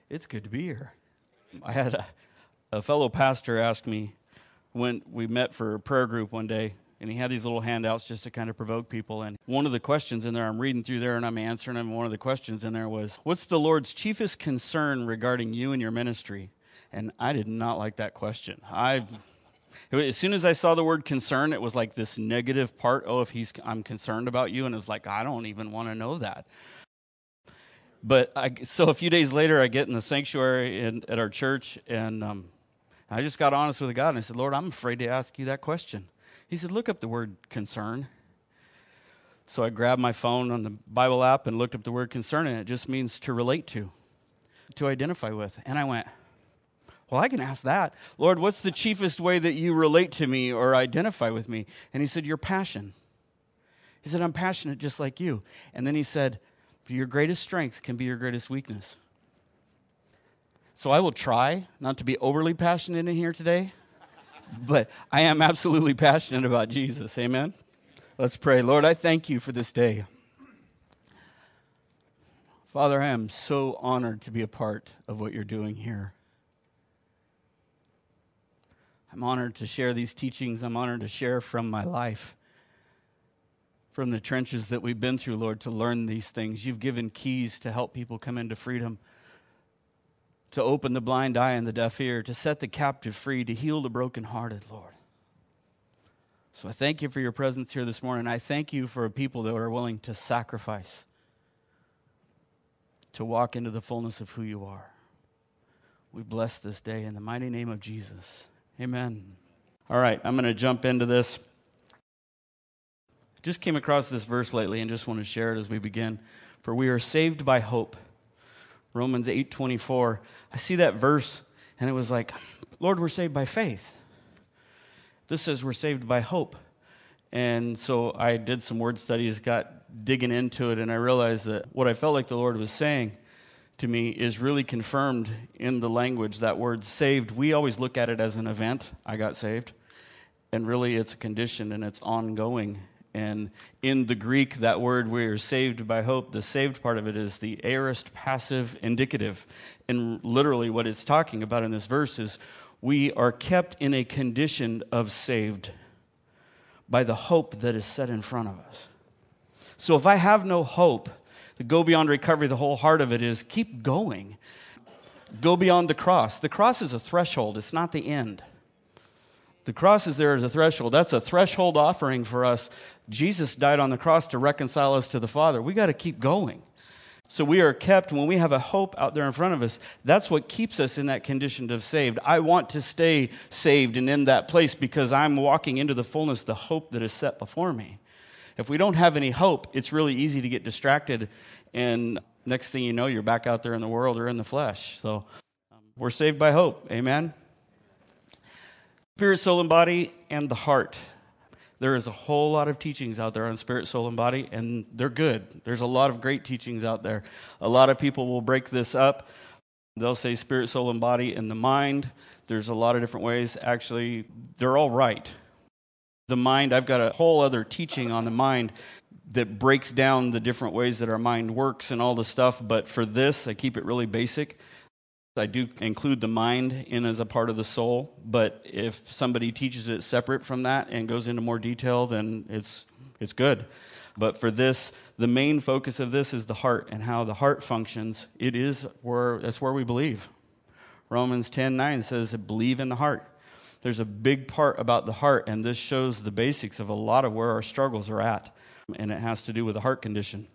It's good to be here. I had a fellow pastor ask me when we met for a prayer group one day, and he had these little handouts just to kind of provoke people. And one of the questions in there, I'm reading through there and I'm answering them. One of the questions in there was, what's the Lord's chiefest concern regarding you and your ministry? And I did not like that question. As soon as I saw the word concern, it was like this negative part. Oh, I'm concerned about you. And it was like, I don't even want to know that. So a few days later, I get in the sanctuary at our church, and I just got honest with God, and I said, Lord, I'm afraid to ask you that question. He said, look up the word concern. So I grabbed my phone on the Bible app and looked up the word concern, and it just means to relate to identify with. And I went, well, I can ask that. Lord, what's the chiefest way that you relate to me or identify with me? And he said, your passion. He said, I'm passionate just like you. And then he said, your greatest strength can be your greatest weakness. So I will try not to be overly passionate in here today, but I am absolutely passionate about Jesus. Amen? Let's pray. Lord, I thank you for this day. Father, I am so honored to be a part of what you're doing here. I'm honored to share these teachings. I'm honored to share from my life, from the trenches that we've been through, Lord, to learn these things. You've given keys to help people come into freedom, to open the blind eye and the deaf ear, to set the captive free, to heal the brokenhearted, Lord. So I thank you for your presence here this morning. I thank you for people that are willing to sacrifice, to walk into the fullness of who you are. We bless this day in the mighty name of Jesus. Amen. All right, I'm going to jump into this. Just came across this verse lately and just want to share it as we begin. For we are saved by hope. Romans 8:24. I see that verse and it was like, Lord, we're saved by faith. This says we're saved by hope. And so I did some word studies, got digging into it, and I realized that what I felt like the Lord was saying to me is really confirmed in the language. That word saved, we always look at it as an event. I got saved. And really it's a condition and it's ongoing. And in the Greek, that word, we are saved by hope, the saved part of it is the aorist passive indicative. And literally what it's talking about in this verse is we are kept in a condition of saved by the hope that is set in front of us. So if I have no hope to go beyond recovery, the whole heart of it is keep going. Go beyond the cross. The cross is a threshold. It's not the end. The cross is there as a threshold. That's a threshold offering for us. Jesus died on the cross to reconcile us to the Father. We got to keep going. So we are kept, when we have a hope out there in front of us, that's what keeps us in that condition of saved. I want to stay saved and in that place because I'm walking into the fullness, the hope that is set before me. If we don't have any hope, it's really easy to get distracted, and next thing you know, you're back out there in the world or in the flesh. So we're saved by hope. Amen? Spirit, soul, and body, and the heart. There is a whole lot of teachings out there on spirit, soul, and body, and they're good. There's a lot of great teachings out there. A lot of people will break this up. They'll say spirit, soul, and body, and the mind. There's a lot of different ways. Actually, they're all right. The mind, I've got a whole other teaching on the mind that breaks down the different ways that our mind works and all the stuff, but for this, I keep it really basic. I do include the mind in as a part of the soul, but if somebody teaches it separate from that and goes into more detail, then it's good. But for this, the main focus of this is the heart and how the heart functions. That's where we believe. Romans 10:9 says, believe in the heart. There's a big part about the heart, and this shows the basics of a lot of where our struggles are at, and it has to do with the heart condition.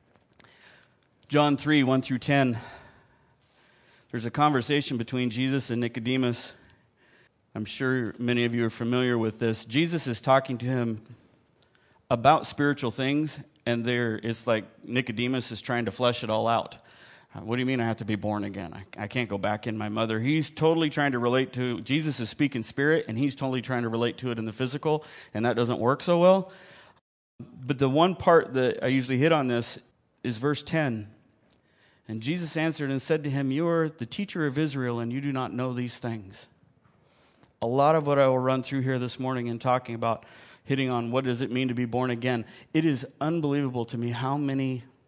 John 3:1-10. There's a conversation between Jesus and Nicodemus. I'm sure many of you are familiar with this. Jesus is talking to him about spiritual things, and it's like Nicodemus is trying to flesh it all out. What do you mean I have to be born again? I can't go back in my mother. He's totally trying to relate to, Jesus is speaking spirit, and he's totally trying to relate to it in the physical, and that doesn't work so well. But the one part that I usually hit on this is verse 10. And Jesus answered and said to him, you are the teacher of Israel, and you do not know these things. A lot of what I will run through here this morning and talking about, hitting on what does it mean to be born again. It is unbelievable to me how many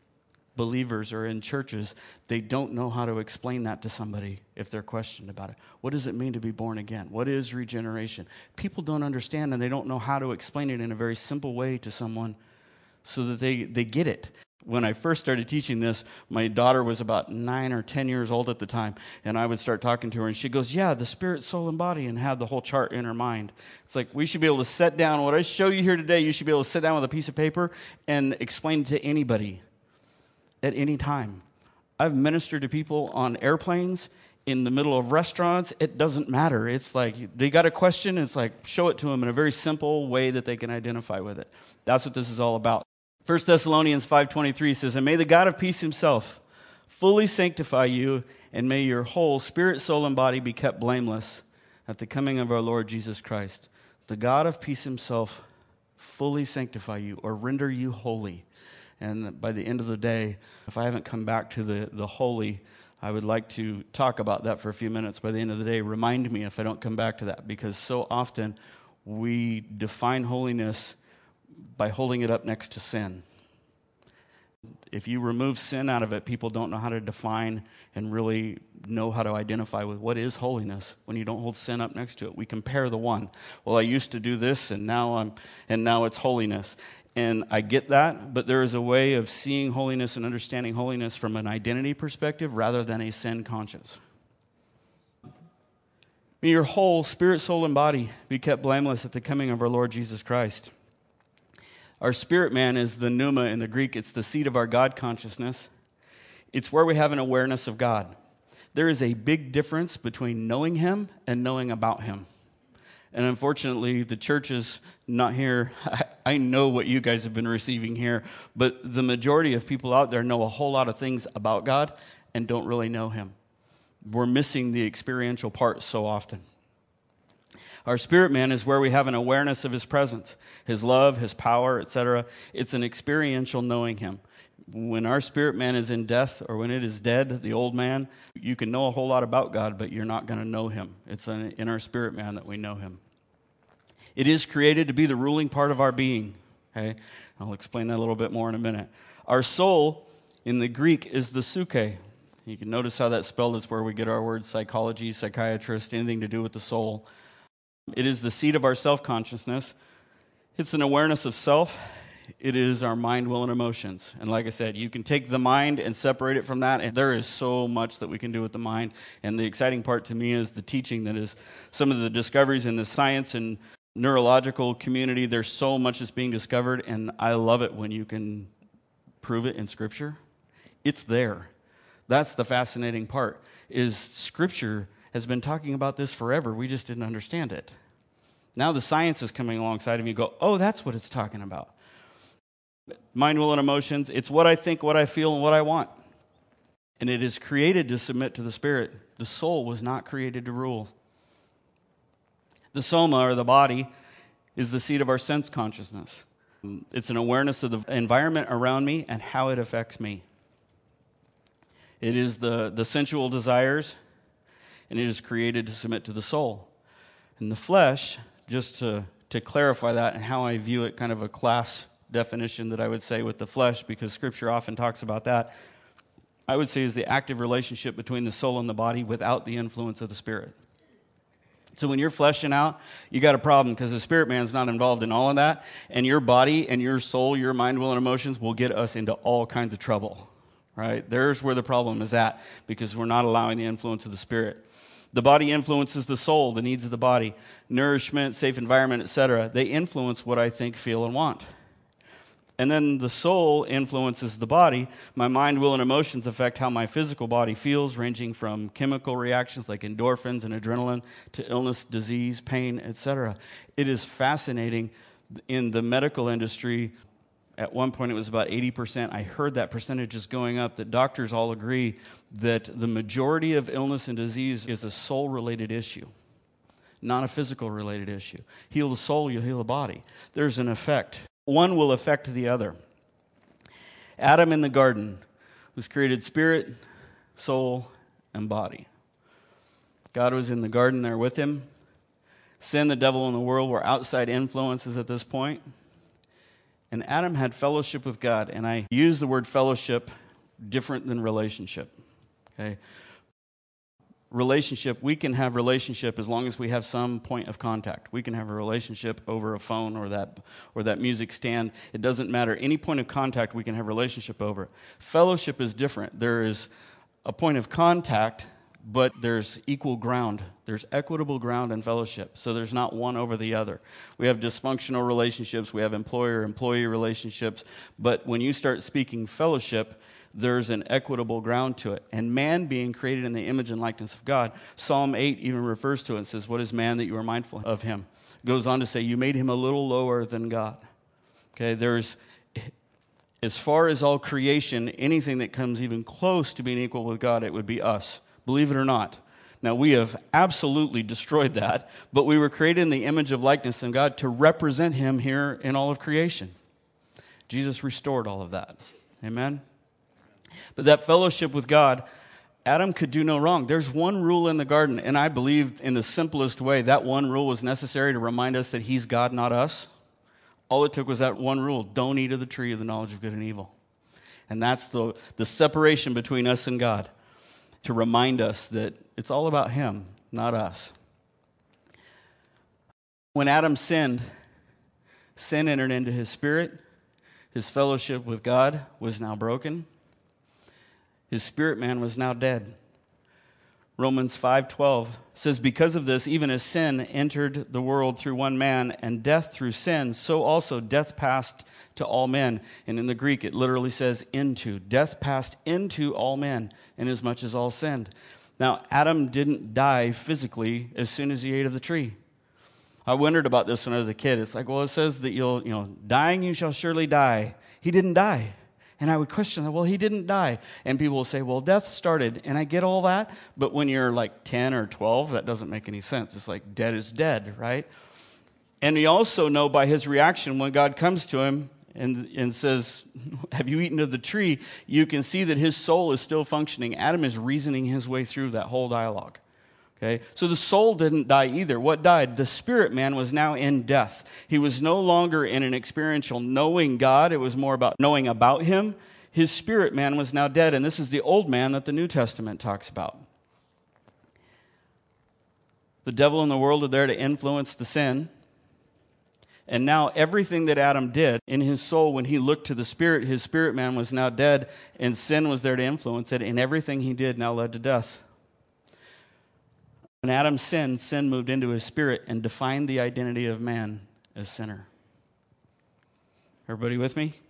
believers or in churches, they don't know how to explain that to somebody if they're questioned about it. What does it mean to be born again? What is regeneration? People don't understand, and they don't know how to explain it in a very simple way to someone so that they get it. When I first started teaching this, my daughter was about 9 or 10 years old at the time, and I would start talking to her, and she goes, yeah, the spirit, soul, and body, and had the whole chart in her mind. It's like we should be able to sit down. What I show you here today, you should be able to sit down with a piece of paper and explain it to anybody at any time. I've ministered to people on airplanes, in the middle of restaurants. It doesn't matter. It's like they got a question, it's like show it to them in a very simple way that they can identify with it. That's what this is all about. 1 Thessalonians 5:23 says, and may the God of peace himself fully sanctify you, and may your whole spirit, soul, and body be kept blameless at the coming of our Lord Jesus Christ. The God of peace himself fully sanctify you, or render you holy. And by the end of the day, if I haven't come back to the holy, I would like to talk about that for a few minutes. By the end of the day, remind me if I don't come back to that, because so often we define holiness by holding it up next to sin. If you remove sin out of it, people don't know how to define and really know how to identify with what is holiness when you don't hold sin up next to it. We compare the one. Well, I used to do this, and now it's holiness. And I get that, but there is a way of seeing holiness and understanding holiness from an identity perspective rather than a sin conscience. May your whole spirit, soul, and body be kept blameless at the coming of our Lord Jesus Christ. Our spirit man is the pneuma in the Greek. It's the seat of our God consciousness. It's where we have an awareness of God. There is a big difference between knowing him and knowing about him. And unfortunately, the church is not here. I know what you guys have been receiving here, but the majority of people out there know a whole lot of things about God and don't really know him. We're missing the experiential part so often. Our spirit man is where we have an awareness of his presence, his love, his power, etc. It's an experiential knowing him. When our spirit man is in death, or when it is dead, the old man, you can know a whole lot about God, but you're not going to know him. It's in our spirit man that we know him. It is created to be the ruling part of our being. Okay? I'll explain that a little bit more in a minute. Our soul, in the Greek, is the psyche. You can notice how that's spelled. It's where we get our words psychology, psychiatrist, anything to do with the soul. It is the seat of our self-consciousness. It's an awareness of self. It is our mind, will, and emotions. And like I said, you can take the mind and separate it from that, and there is so much that we can do with the mind. And the exciting part to me is the teaching that is some of the discoveries in the science and neurological community. There's so much that's being discovered, and I love it when you can prove it in Scripture. It's there. That's the fascinating part, is Scripture has been talking about this forever. We just didn't understand it. Now the science is coming alongside of you and go, oh, that's what it's talking about. Mind, will, and emotions. It's what I think, what I feel, and what I want. And it is created to submit to the Spirit. The soul was not created to rule. The soma, or the body, is the seat of our sense consciousness. It's an awareness of the environment around me and how it affects me. It is the sensual desires, and it is created to submit to the soul. And the flesh, just to clarify that and how I view it, kind of a class definition that I would say with the flesh, because Scripture often talks about that, I would say is the active relationship between the soul and the body without the influence of the Spirit. So when you're fleshing out, you got a problem, because the spirit man's not involved in all of that, and your body and your soul, your mind, will, and emotions will get us into all kinds of trouble, right? There's where the problem is at, because we're not allowing the influence of the Spirit. The body influences the soul, the needs of the body, nourishment, safe environment, etc. They influence what I think, feel, and want. And then the soul influences the body. My mind, will, and emotions affect how my physical body feels, ranging from chemical reactions like endorphins and adrenaline to illness, disease, pain, etc. It is fascinating. In the medical industry, at one point it was about 80%. I heard that percentage is going up, that doctors all agree that the majority of illness and disease is a soul-related issue, not a physical-related issue. Heal the soul, you'll heal the body. There's an effect. One will affect the other. Adam in the garden was created spirit, soul, and body. God was in the garden there with him. Sin, the devil, and the world were outside influences at this point. And Adam had fellowship with God. And I use the word fellowship different than relationship. Okay? Relationship, we can have relationship as long as we have some point of contact. We can have a relationship over a phone or that music stand. It doesn't matter. Any point of contact we can have relationship over. Fellowship is different. There is a point of contact, but there's equal ground. There's equitable ground in fellowship. So there's not one over the other. We have dysfunctional relationships. We have employer-employee relationships. But when you start speaking fellowship, there's an equitable ground to it. And man being created in the image and likeness of God, Psalm 8 even refers to it and says, what is man that you are mindful of him? Goes on to say, you made him a little lower than God. Okay, there's, as far as all creation, anything that comes even close to being equal with God, it would be us. Believe it or not. Now, we have absolutely destroyed that, but we were created in the image of likeness in God to represent him here in all of creation. Jesus restored all of that. Amen? But that fellowship with God, Adam could do no wrong. There's one rule in the garden, and I believe in the simplest way, that one rule was necessary to remind us that he's God, not us. All it took was that one rule: don't eat of the tree of the knowledge of good and evil. And that's the separation between us and God, to remind us that it's all about him, not us. When Adam sinned, sin entered into his spirit. His fellowship with God was now broken. His spirit man was now dead. Romans 5:12 says, because of this, even as sin entered the world through one man, and death through sin, so also death passed to all men. And in the Greek, it literally says into. Death passed into all men, inasmuch as all sinned. Now, Adam didn't die physically as soon as he ate of the tree. I wondered about this when I was a kid. It's like, well, it says that dying you shall surely die. He didn't die. And I would question that, well, he didn't die. And people will say, well, death started. And I get all that, but when you're like 10 or 12, that doesn't make any sense. It's like dead is dead, right? And we also know by his reaction when God comes to him and says, have you eaten of the tree? You can see that his soul is still functioning. Adam is reasoning his way through that whole dialogue. Okay, so the soul didn't die either. What died? The spirit man was now in death. He was no longer in an experiential knowing God. It was more about knowing about him. His spirit man was now dead, and this is the old man that the New Testament talks about. The devil and the world are there to influence the sin. And now everything that Adam did in his soul, when he looked to the spirit, his spirit man was now dead, and sin was there to influence it, and everything he did now led to death. When Adam sinned, sin moved into his spirit and defined the identity of man as sinner. Everybody with me?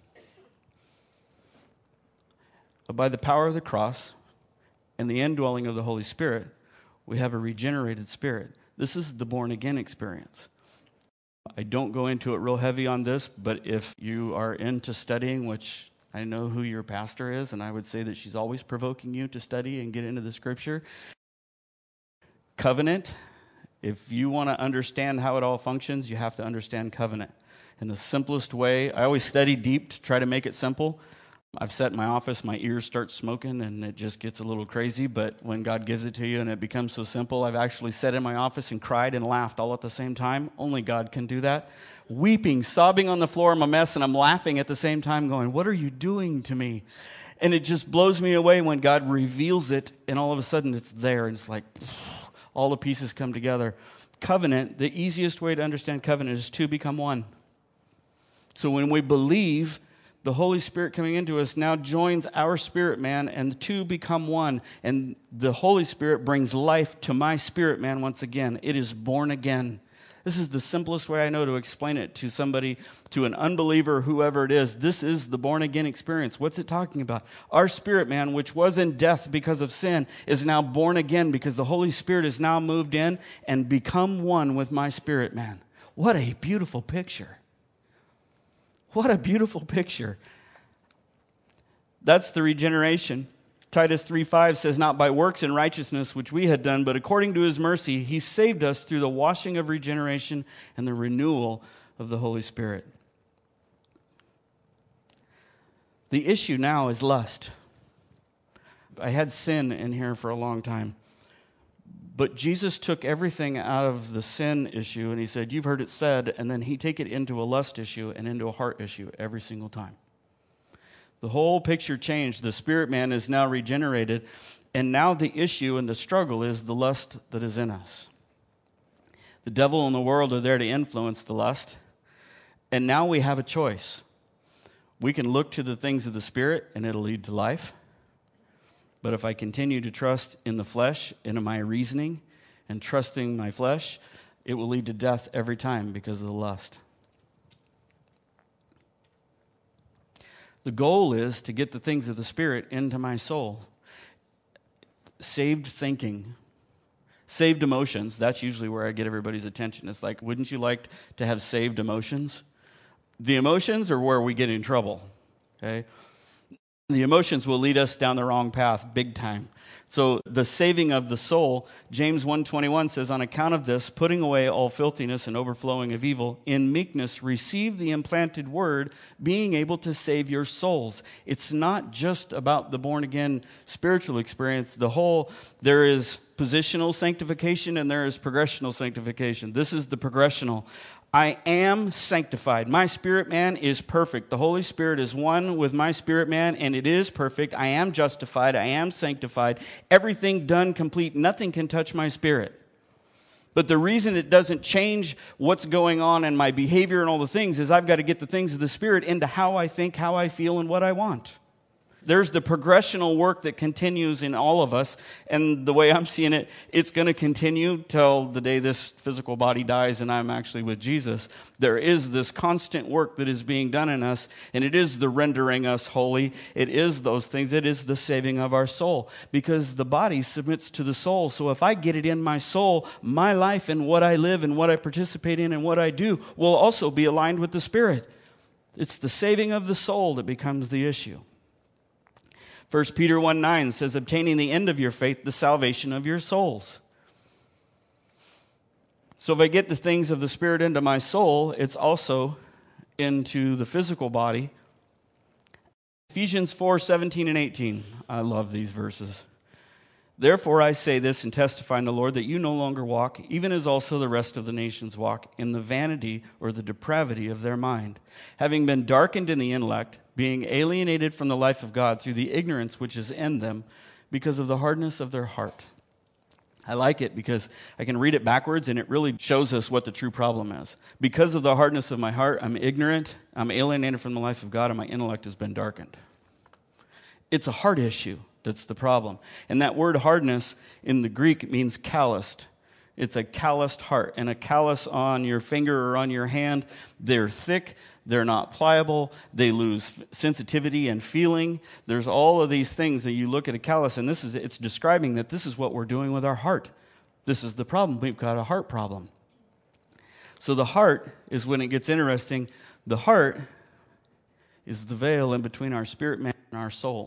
But by the power of the cross and the indwelling of the Holy Spirit, we have a regenerated spirit. This is the born-again experience. I don't go into it real heavy on this, but if you are into studying, which I know who your pastor is, and I would say that she's always provoking you to study and get into the Scripture. Covenant, if you want to understand how it all functions, you have to understand covenant. In the simplest way, I always study deep to try to make it simple. I've sat in my office, my ears start smoking, and it just gets a little crazy, but when God gives it to you and it becomes so simple, I've actually sat in my office and cried and laughed all at the same time. Only God can do that. Weeping, sobbing on the floor, I'm a mess, and I'm laughing at the same time going, what are you doing to me? And it just blows me away when God reveals it, and all of a sudden it's there, and it's like all the pieces come together. Covenant, the easiest way to understand covenant is two become one. So when we believe, the Holy Spirit coming into us now joins our spirit man, and the two become one. And the Holy Spirit brings life to my spirit man once again. It is born again. This is the simplest way I know to explain it to somebody, to an unbeliever, whoever it is. This is the born-again experience. What's it talking about? Our spirit man, which was in death because of sin, is now born again because the Holy Spirit has now moved in and become one with my spirit man. What a beautiful picture. What a beautiful picture. That's the regeneration. Titus 3:5 says, not by works and righteousness which we had done, but according to his mercy, he saved us through the washing of regeneration and the renewal of the Holy Spirit. The issue now is lust. I had sin in here for a long time. But Jesus took everything out of the sin issue, and he said, you've heard it said, and then he take it into a lust issue and into a heart issue every single time. The whole picture changed. The spirit man is now regenerated. And now the issue and the struggle is the lust that is in us. The devil and the world are there to influence the lust. And now we have a choice. We can look to the things of the Spirit and it'll lead to life. But if I continue to trust in the flesh, in my reasoning, and trusting my flesh, it will lead to death every time because of the lust. The goal is to get the things of the Spirit into my soul. Saved thinking, saved emotions, that's usually where I get everybody's attention. It's like, wouldn't you like to have saved emotions? The emotions are where we get in trouble, okay? The emotions will lead us down the wrong path big time. So the saving of the soul, James 1:21 says, on account of this, putting away all filthiness and overflowing of evil, in meekness receive the implanted word, being able to save your souls. It's not just about the born-again spiritual experience. There is positional sanctification and there is progressional sanctification. This is the progressional. I am sanctified. My spirit man is perfect. The Holy Spirit is one with my spirit man, and it is perfect. I am justified. I am sanctified. Everything done complete. Nothing can touch my spirit. But the reason it doesn't change what's going on in my behavior and all the things is I've got to get the things of the Spirit into how I think, how I feel, and what I want. There's the progressional work that continues in all of us, and the way I'm seeing it, it's going to continue till the day this physical body dies and I'm actually with Jesus. There is this constant work that is being done in us, and it is the rendering us holy. It is those things. It is the saving of our soul, because the body submits to the soul. So if I get it in my soul, my life and what I live and what I participate in and what I do will also be aligned with the Spirit. It's the saving of the soul that becomes the issue. 1 Peter 1:9 says, obtaining the end of your faith, the salvation of your souls. So if I get the things of the Spirit into my soul, it's also into the physical body. Ephesians 4:17 and 18. I love these verses. Therefore I say this and testify in the Lord that you no longer walk, even as also the rest of the nations walk, in the vanity or the depravity of their mind, having been darkened in the intellect, being alienated from the life of God through the ignorance which is in them because of the hardness of their heart. I like it because I can read it backwards and it really shows us what the true problem is. Because of the hardness of my heart, I'm ignorant, I'm alienated from the life of God, and my intellect has been darkened. It's a heart issue that's the problem. And that word hardness in the Greek means calloused. It's a calloused heart. And a callus on your finger or on your hand, they're thick, they're not pliable, they lose sensitivity and feeling. There's all of these things that you look at a callus, and it's describing that this is what we're doing with our heart. This is the problem. We've got a heart problem. So the heart is when it gets interesting. The heart is the veil in between our spirit man and our soul.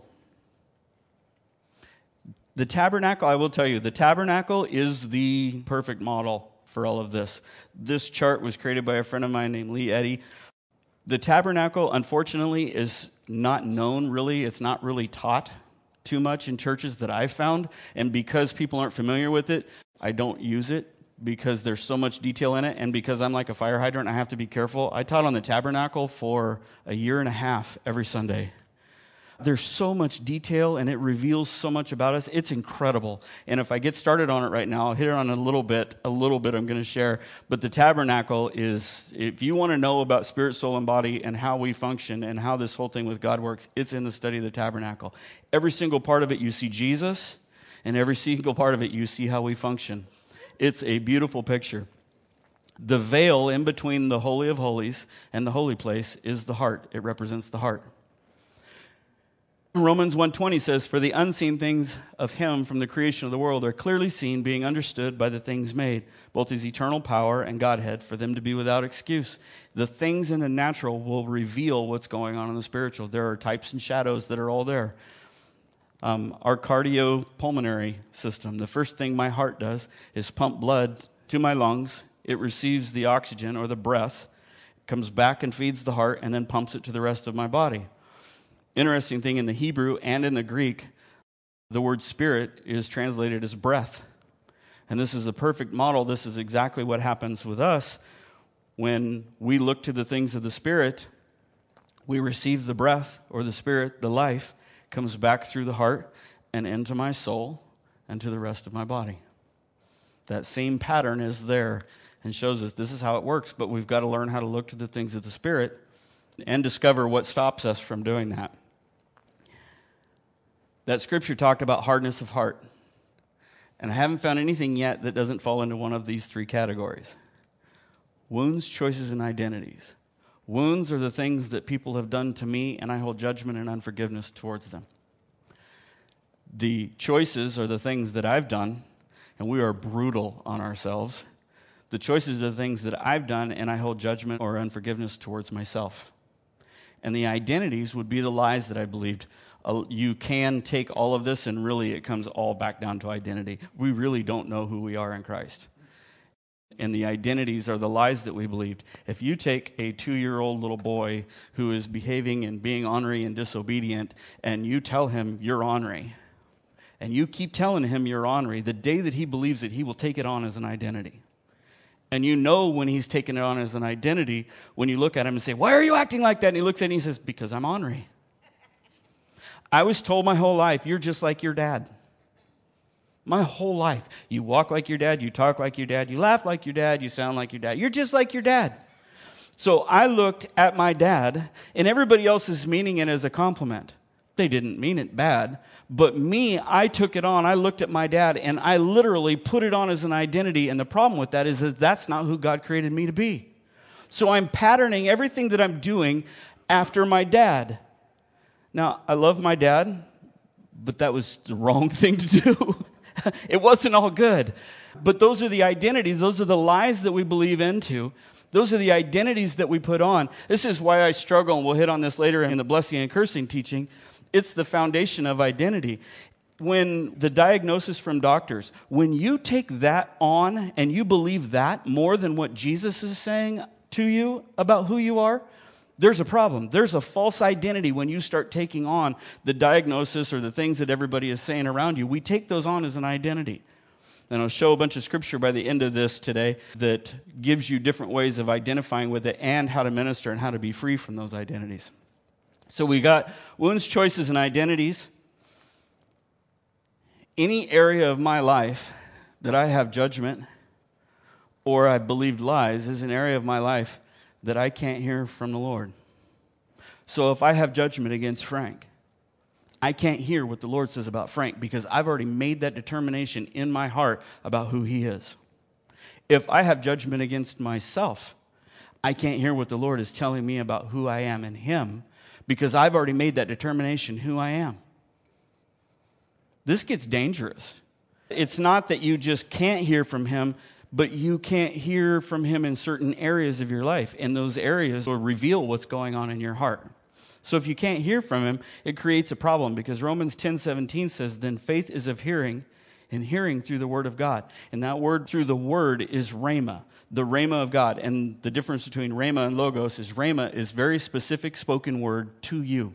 The tabernacle, I will tell you, the tabernacle is the perfect model for all of this. This chart was created by a friend of mine named Lee Eddy. The tabernacle, unfortunately, is not known really. It's not really taught too much in churches that I've found. And because people aren't familiar with it, I don't use it because there's so much detail in it. And because I'm like a fire hydrant, I have to be careful. I taught on the tabernacle for a year and a half every Sunday. There's so much detail, and it reveals so much about us. It's incredible. And if I get started on it right now, I'll hit it on a little bit I'm going to share. But the tabernacle is, if you want to know about spirit, soul, and body and how we function and how this whole thing with God works, it's in the study of the tabernacle. Every single part of it, you see Jesus, and every single part of it, you see how we function. It's a beautiful picture. The veil in between the Holy of Holies and the holy place is the heart. It represents the heart. Romans 1:20 says, for the unseen things of him from the creation of the world are clearly seen, being understood by the things made, both his eternal power and Godhead, for them to be without excuse. The things in the natural will reveal what's going on in the spiritual. There are types and shadows that are all there. Our cardiopulmonary system, the first thing my heart does is pump blood to my lungs. It receives the oxygen or the breath, comes back and feeds the heart, and then pumps it to the rest of my body. Interesting thing, in the Hebrew and in the Greek, the word spirit is translated as breath. And this is a perfect model. This is exactly what happens with us when we look to the things of the Spirit. We receive the breath or the spirit, the life, comes back through the heart and into my soul and to the rest of my body. That same pattern is there and shows us this is how it works, but we've got to learn how to look to the things of the Spirit and discover what stops us from doing that. That scripture talked about hardness of heart. And I haven't found anything yet that doesn't fall into one of these three categories. Wounds, choices, and identities. Wounds are the things that people have done to me, and I hold judgment and unforgiveness towards them. The choices are the things that I've done, and we are brutal on ourselves. The choices are the things that I've done, and I hold judgment or unforgiveness towards myself. And the identities would be the lies that I believed. You can take all of this, and really it comes all back down to identity. We really don't know who we are in Christ. And the identities are the lies that we believed. If you take a 2-year-old little boy who is behaving and being ornery and disobedient, and you tell him you're ornery, and you keep telling him you're ornery, the day that he believes it, he will take it on as an identity. And you know when he's taking it on as an identity, when you look at him and say, why are you acting like that? And he looks at it and he says, because I'm ornery. I was told my whole life, you're just like your dad. My whole life. You walk like your dad, you talk like your dad, you laugh like your dad, you sound like your dad. You're just like your dad. So I looked at my dad, and everybody else is meaning it as a compliment. They didn't mean it bad. But me, I took it on. I looked at my dad, and I literally put it on as an identity. And the problem with that is that that's not who God created me to be. So I'm patterning everything that I'm doing after my dad. Now, I love my dad, but that was the wrong thing to do. It wasn't all good. But those are the identities. Those are the lies that we believe into. Those are the identities that we put on. This is why I struggle, and we'll hit on this later in the blessing and cursing teaching. It's the foundation of identity. When the diagnosis from doctors, when you take that on and you believe that more than what Jesus is saying to you about who you are, there's a problem. There's a false identity when you start taking on the diagnosis or the things that everybody is saying around you. We take those on as an identity. And I'll show a bunch of scripture by the end of this today that gives you different ways of identifying with it and how to minister and how to be free from those identities. So we got wounds, choices, and identities. Any area of my life that I have judgment or I believed lies is an area of my life that I can't hear from the Lord. So if I have judgment against Frank, I can't hear what the Lord says about Frank because I've already made that determination in my heart about who he is. If I have judgment against myself, I can't hear what the Lord is telling me about who I am in him because I've already made that determination who I am. This gets dangerous. It's not that you just can't hear from him, but you can't hear from him in certain areas of your life, and those areas will reveal what's going on in your heart. So if you can't hear from him, it creates a problem because Romans 10:17 says, then faith is of hearing, and hearing through the word of God. And that word through the word is rhema, the rhema of God. And the difference between rhema and logos is rhema is very specific spoken word to you.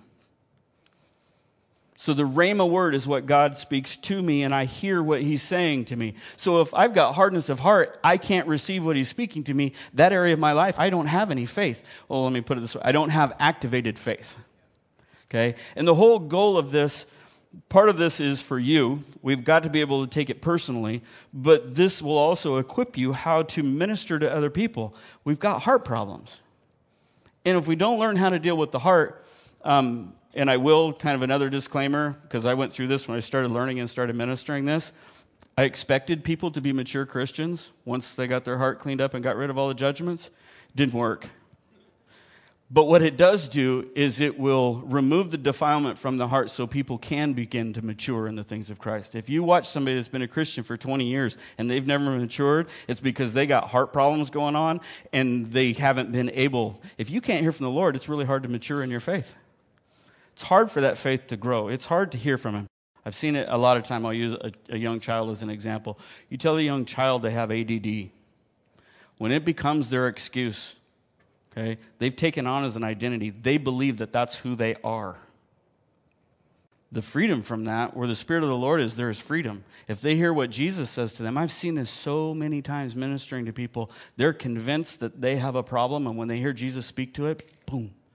So the rhema word is what God speaks to me, and I hear what he's saying to me. So if I've got hardness of heart, I can't receive what he's speaking to me. That area of my life, I don't have any faith. Well, let me put it this way. I don't have activated faith. Okay? And the whole goal of this, part of this is for you. We've got to be able to take it personally, but this will also equip you how to minister to other people. We've got heart problems. And if we don't learn how to deal with the heart, and I will, kind of another disclaimer, because I went through this when I started learning and started ministering this. I expected people to be mature Christians once they got their heart cleaned up and got rid of all the judgments. Didn't work. But what it does do is it will remove the defilement from the heart so people can begin to mature in the things of Christ. If you watch somebody that's been a Christian for 20 years and they've never matured, it's because they got heart problems going on and they haven't been able. If you can't hear from the Lord, it's really hard to mature in your faith. It's hard for that faith to grow. It's hard to hear from him. I've seen it a lot of time. I'll use a young child as an example. You tell a young child they have ADD. When it becomes their excuse, okay, they've taken on as an identity. They believe that that's who they are. The freedom from that, where the Spirit of the Lord is, there is freedom. If they hear what Jesus says to them, I've seen this so many times ministering to people. They're convinced that they have a problem, and when they hear Jesus speak to it, boom.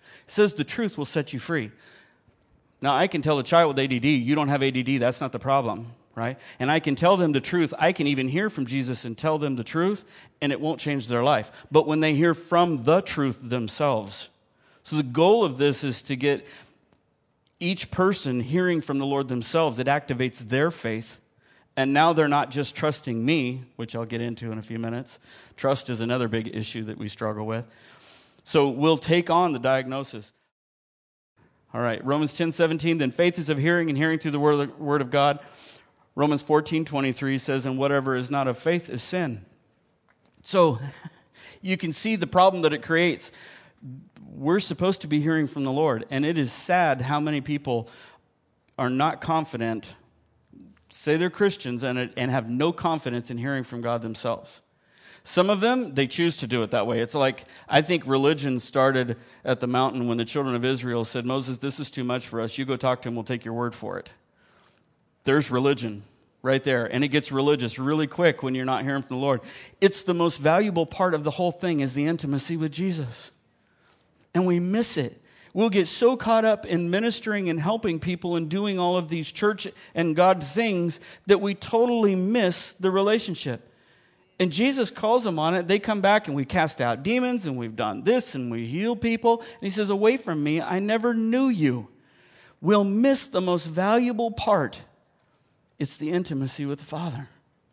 It says the truth will set you free. Now, I can tell a child with ADD, you don't have ADD, that's not the problem, right? And I can tell them the truth. I can even hear from Jesus and tell them the truth, and it won't change their life. But when they hear from the truth themselves. So the goal of this is to get each person hearing from the Lord themselves. It activates their faith. And now they're not just trusting me, which I'll get into in a few minutes. Trust is another big issue that we struggle with. So we'll take on the diagnosis. All right, Romans 10:17, then faith is of hearing, and hearing through the word of God. Romans 14:23 says, and whatever is not of faith is sin. So you can see the problem that it creates. We're supposed to be hearing from the Lord, and it is sad how many people are not confident, say they're Christians, and have no confidence in hearing from God themselves. Some of them, they choose to do it that way. It's like, I think religion started at the mountain when the children of Israel said, Moses, this is too much for us. You go talk to him, we'll take your word for it. There's religion right there. And it gets religious really quick when you're not hearing from the Lord. It's the most valuable part of the whole thing is the intimacy with Jesus. And we miss it. We'll get so caught up in ministering and helping people and doing all of these church and God things that we totally miss the relationship. And Jesus calls them on it. They come back and we cast out demons and we've done this and we heal people. And he says, away from me, I never knew you. We'll miss the most valuable part. It's the intimacy with the Father.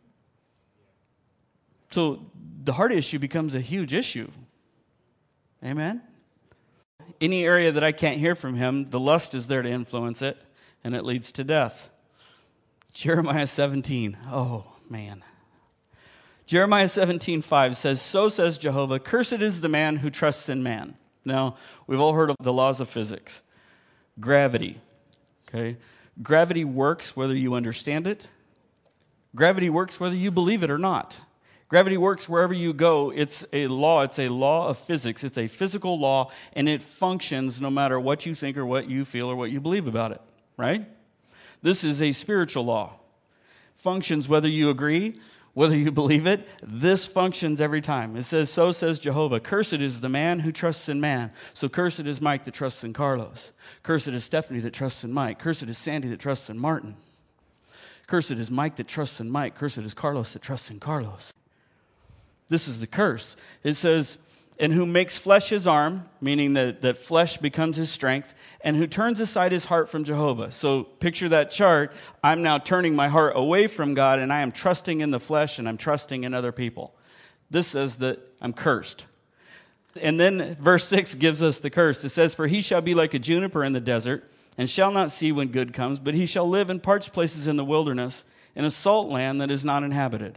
So the heart issue becomes a huge issue. Amen? Any area that I can't hear from him, the lust is there to influence it, and it leads to death. Jeremiah 17. Oh, man. Jeremiah 17:5 says, so says Jehovah, cursed is the man who trusts in man. Now, we've all heard of the laws of physics. Gravity, okay? Gravity works whether you understand it. Gravity works whether you believe it or not. Gravity works wherever you go. It's a law of physics. It's a physical law, and it functions no matter what you think or what you feel or what you believe about it, right? This is a spiritual law. Functions whether you agree, whether you believe it, this functions every time. It says, so says Jehovah, cursed is the man who trusts in man. So cursed is Mike that trusts in Carlos. Cursed is Stephanie that trusts in Mike. Cursed is Sandy that trusts in Martin. Cursed is Mike that trusts in Mike. Cursed is Carlos that trusts in Carlos. This is the curse. It says, and who makes flesh his arm, meaning that flesh becomes his strength, and who turns aside his heart from Jehovah. So picture that chart. I'm now turning my heart away from God, and I am trusting in the flesh, and I'm trusting in other people. This says that I'm cursed. And then verse 6 gives us the curse. It says, for he shall be like a juniper in the desert, and shall not see when good comes, but he shall live in parched places in the wilderness, in a salt land that is not inhabited.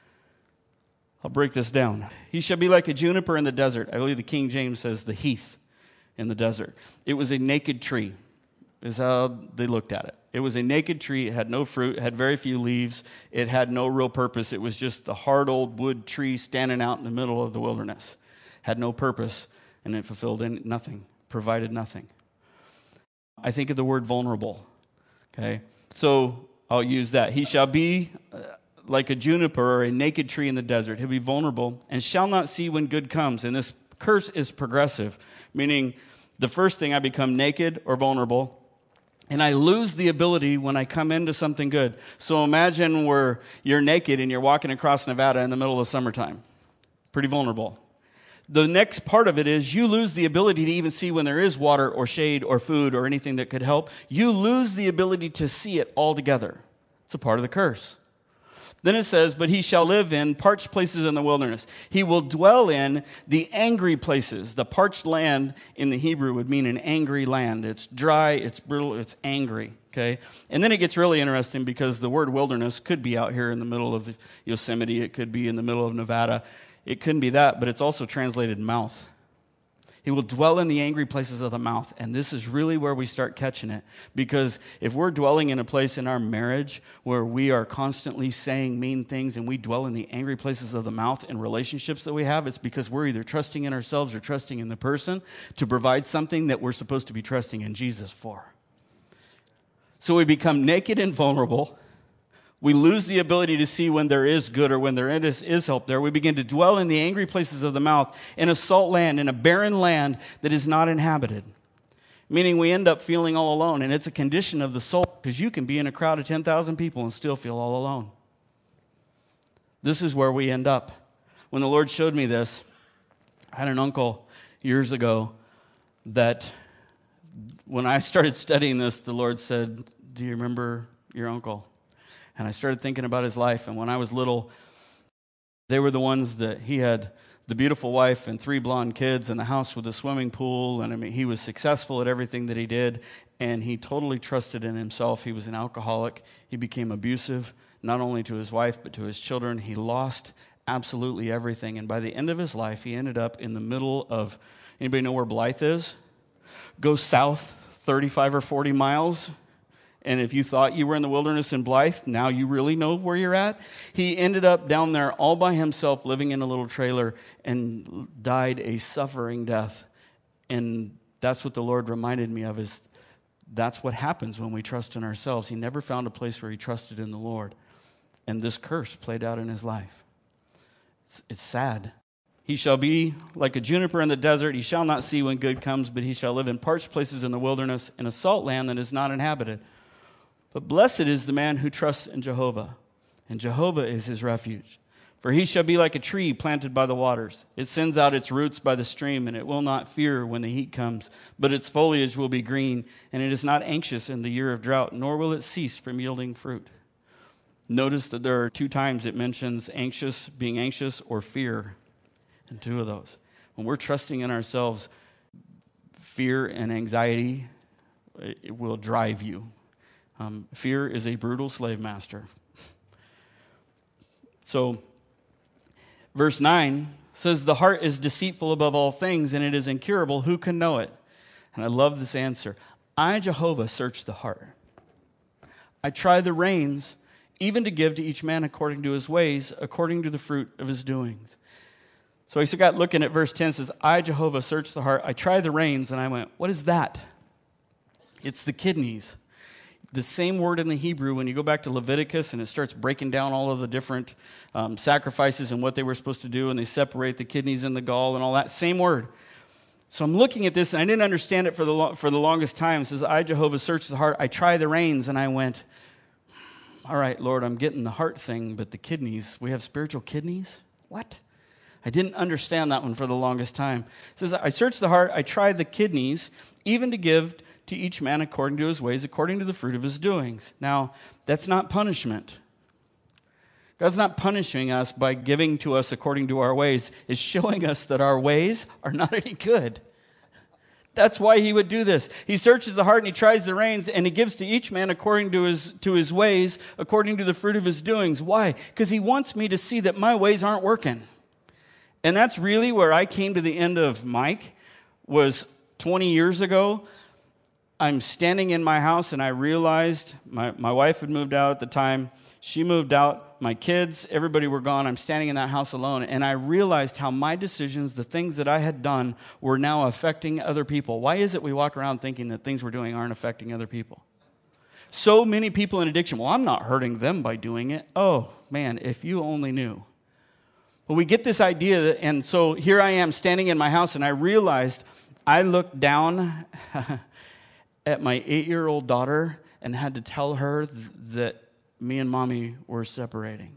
I'll break this down. He shall be like a juniper in the desert. I believe the King James says the heath in the desert. It was a naked tree, is how they looked at it. It was a naked tree. It had no fruit. It had very few leaves. It had no real purpose. It was just the hard old wood tree standing out in the middle of the wilderness. Had no purpose, and it fulfilled nothing, provided nothing. I think of the word vulnerable. Okay, so I'll use that. He shall be like a juniper or a naked tree in the desert. He'll be vulnerable and shall not see when good comes. And this curse is progressive, meaning the first thing I become naked or vulnerable, and I lose the ability when I come into something good. So imagine where you're naked and you're walking across Nevada in the middle of summertime. Pretty vulnerable. The next part of it is you lose the ability to even see when there is water or shade or food or anything that could help. You lose the ability to see it altogether. It's a part of the curse. Then it says, but he shall live in parched places in the wilderness. He will dwell in the angry places. The parched land in the Hebrew would mean an angry land. It's dry, it's brittle, it's angry. Okay? And then it gets really interesting because the word wilderness could be out here in the middle of Yosemite. It could be in the middle of Nevada. It couldn't be that, but it's also translated mouth. He will dwell in the angry places of the mouth. And this is really where we start catching it. Because if we're dwelling in a place in our marriage where we are constantly saying mean things and we dwell in the angry places of the mouth in relationships that we have, it's because we're either trusting in ourselves or trusting in the person to provide something that we're supposed to be trusting in Jesus for. So we become naked and vulnerable. We lose the ability to see when there is good or when there is help there. We begin to dwell in the angry places of the mouth, in a salt land, in a barren land that is not inhabited. Meaning we end up feeling all alone, and it's a condition of the soul, because you can be in a crowd of 10,000 people and still feel all alone. This is where we end up. When the Lord showed me this, I had an uncle years ago that when I started studying this, the Lord said, "Do you remember your uncle?" And I started thinking about his life. And when I was little, they were the ones that he had the beautiful wife and 3 blonde kids and the house with a swimming pool. And I mean, he was successful at everything that he did. And he totally trusted in himself. He was an alcoholic. He became abusive, not only to his wife, but to his children. He lost absolutely everything. And by the end of his life, he ended up in the middle of, anybody know where Blythe is? Go south 35 or 40 miles. And if you thought you were in the wilderness in Blythe, now you really know where you're at. He ended up down there all by himself, living in a little trailer, and died a suffering death. And that's what the Lord reminded me of, is that's what happens when we trust in ourselves. He never found a place where he trusted in the Lord. And this curse played out in his life. It's sad. He shall be like a juniper in the desert. He shall not see when good comes, but he shall live in parched places in the wilderness, in a salt land that is not inhabited. But blessed is the man who trusts in Jehovah, and Jehovah is his refuge. For he shall be like a tree planted by the waters. It sends out its roots by the stream, and it will not fear when the heat comes, but its foliage will be green, and it is not anxious in the year of drought, nor will it cease from yielding fruit. Notice that there are 2 times it mentions anxious, being anxious, or fear, and 2 of those. When we're trusting in ourselves, fear and anxiety, it will drive you. Fear is a brutal slave master. So, verse 9 says, the heart is deceitful above all things, and it is incurable. Who can know it? And I love this answer. I, Jehovah, search the heart. I try the reins, even to give to each man according to his ways, according to the fruit of his doings. So I got looking at verse 10, says, I, Jehovah, search the heart. I try the reins, and I went, what is that? It's the kidneys. The same word in the Hebrew, when you go back to Leviticus and it starts breaking down all of the different sacrifices and what they were supposed to do, and they separate the kidneys and the gall and all that, same word. So I'm looking at this, and I didn't understand it for the longest time. It says, I, Jehovah, search the heart. I try the reins, and I went, all right, Lord, I'm getting the heart thing, but the kidneys, we have spiritual kidneys? What? I didn't understand that one for the longest time. It says, I search the heart, I try the kidneys, even to give to each man according to his ways, according to the fruit of his doings. Now, that's not punishment. God's not punishing us by giving to us according to our ways. It's showing us that our ways are not any good. That's why he would do this. He searches the heart and he tries the reins, and he gives to each man according to his ways, according to the fruit of his doings. Why? Because he wants me to see that my ways aren't working. And that's really where I came to the end of Mike, was 20 years ago. I'm standing in my house, and I realized my wife had moved out at the time. She moved out. My kids, everybody were gone. I'm standing in that house alone, and I realized how my decisions, the things that I had done, were now affecting other people. Why is it we walk around thinking that things we're doing aren't affecting other people? So many people in addiction, well, I'm not hurting them by doing it. Oh, man, if you only knew. But we get this idea, and so here I am standing in my house, and I realized I looked down at my 8-year-old daughter and had to tell her that me and mommy were separating.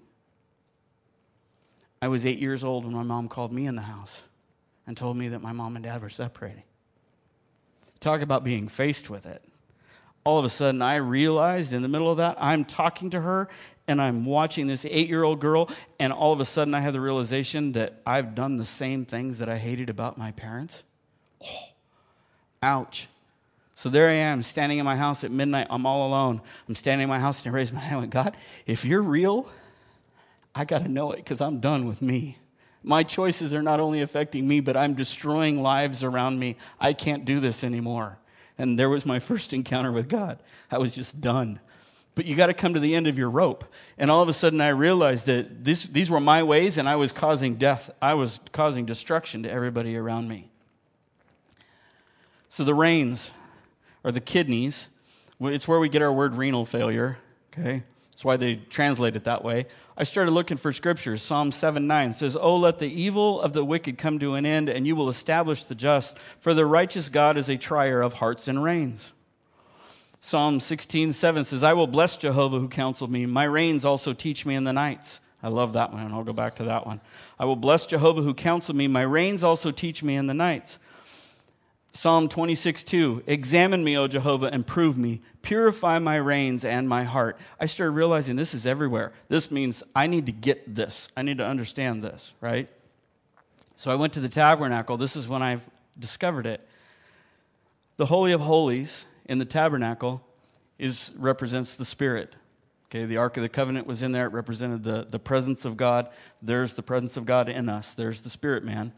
I was 8 years old when my mom called me in the house and told me that my mom and dad were separating. Talk about being faced with it. All of a sudden, I realized in the middle of that, I'm talking to her and I'm watching this 8-year-old girl, and all of a sudden I have the realization that I've done the same things that I hated about my parents. Oh, ouch. So there I am, standing in my house at midnight. I'm all alone. I'm standing in my house, and I raise my hand and went, God, if you're real, I got to know it, because I'm done with me. My choices are not only affecting me, but I'm destroying lives around me. I can't do this anymore. And there was my first encounter with God. I was just done. But you got to come to the end of your rope. And all of a sudden I realized that these were my ways, and I was causing death. I was causing destruction to everybody around me. So the reins, or the kidneys, it's where we get our word renal failure, okay? That's why they translate it that way. I started looking for scriptures. Psalm 7:9 says, "Oh, let the evil of the wicked come to an end, and you will establish the just, for the righteous God is a trier of hearts and reins." Psalm 16:7 says, "I will bless Jehovah who counseled me. My reins also teach me in the nights." I love that one, and I'll go back to that one. "I will bless Jehovah who counseled me. My reins also teach me in the nights." Psalm 26:2, "Examine me, O Jehovah, and prove me. Purify my reins and my heart." I started realizing this is everywhere. This means I need to get this. I need to understand this, right? So I went to the tabernacle. This is when I discovered it. The Holy of Holies in the tabernacle represents the Spirit. Okay, the Ark of the Covenant was in there. It represented the presence of God. There's the presence of God in us. There's the Spirit man.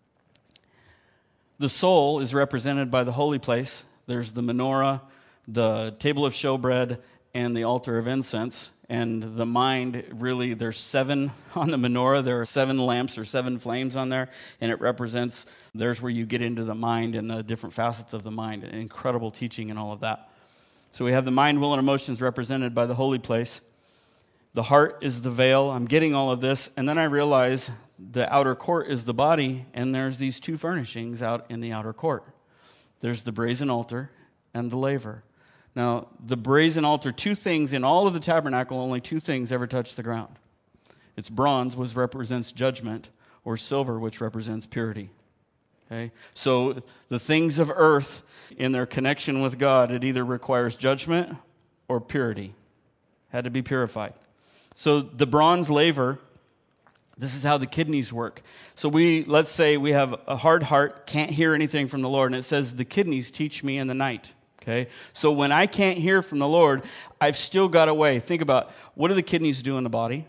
The soul is represented by the holy place. There's the menorah, the table of showbread, and the altar of incense. And the mind, really, there's 7 on the menorah. There are 7 lamps or 7 flames on there. And it represents, there's where you get into the mind and the different facets of the mind. Incredible teaching and all of that. So we have the mind, will, and emotions represented by the holy place. The heart is the veil. I'm getting all of this. And then I realize the outer court is the body, and there's these 2 furnishings out in the outer court. There's the brazen altar and the laver. Now, the brazen altar, 2 things in all of the tabernacle, only 2 things ever touch the ground. It's bronze, which represents judgment, or silver, which represents purity. Okay? So the things of earth, in their connection with God, it either requires judgment or purity. Had to be purified. So the bronze laver, this is how the kidneys work. So let's say we have a hard heart, can't hear anything from the Lord, and it says the kidneys teach me in the night. Okay? So when I can't hear from the Lord, I've still got a way. Think about, what do the kidneys do in the body?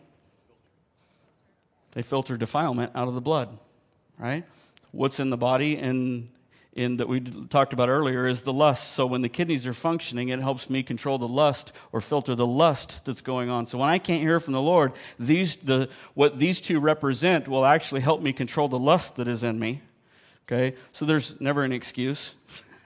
They filter defilement out of the blood, right? What's in the body and that we talked about earlier is the lust. So when the kidneys are functioning, it helps me control the lust or filter the lust that's going on. So when I can't hear from the Lord, what these 2 represent will actually help me control the lust that is in me. Okay? So there's never an excuse.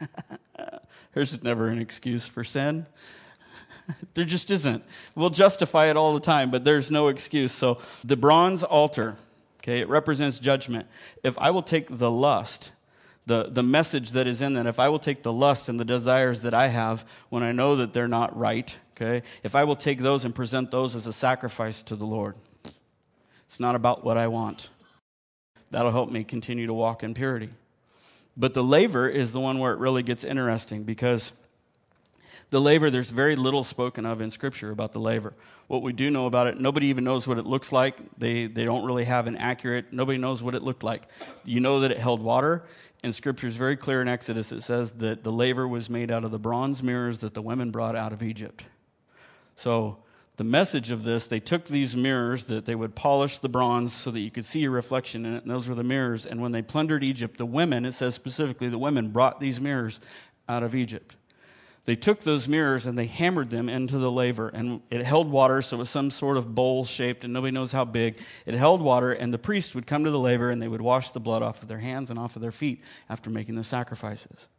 There's never an excuse for sin. There just isn't. We'll justify it all the time, but there's no excuse. So the bronze altar, okay, it represents judgment. If I will take the lust, the message that is in that, if I will take the lust and the desires that I have when I know that they're not right, okay, if I will take those and present those as a sacrifice to the Lord, it's not about what I want. That'll help me continue to walk in purity. But the laver is the one where it really gets interesting, because the laver, there's very little spoken of in Scripture about the laver. What we do know about it, nobody even knows what it looks like. They don't really have an accurate, nobody knows what it looked like. You know that it held water, and Scripture is very clear in Exodus. It says that the laver was made out of the bronze mirrors that the women brought out of Egypt. So the message of this, they took these mirrors that they would polish the bronze so that you could see your reflection in it, and those were the mirrors. And when they plundered Egypt, the women, it says specifically, the women brought these mirrors out of Egypt. They took those mirrors and they hammered them into the laver, and it held water, so it was some sort of bowl shaped, and nobody knows how big. It held water, and the priest would come to the laver, and they would wash the blood off of their hands and off of their feet after making the sacrifices.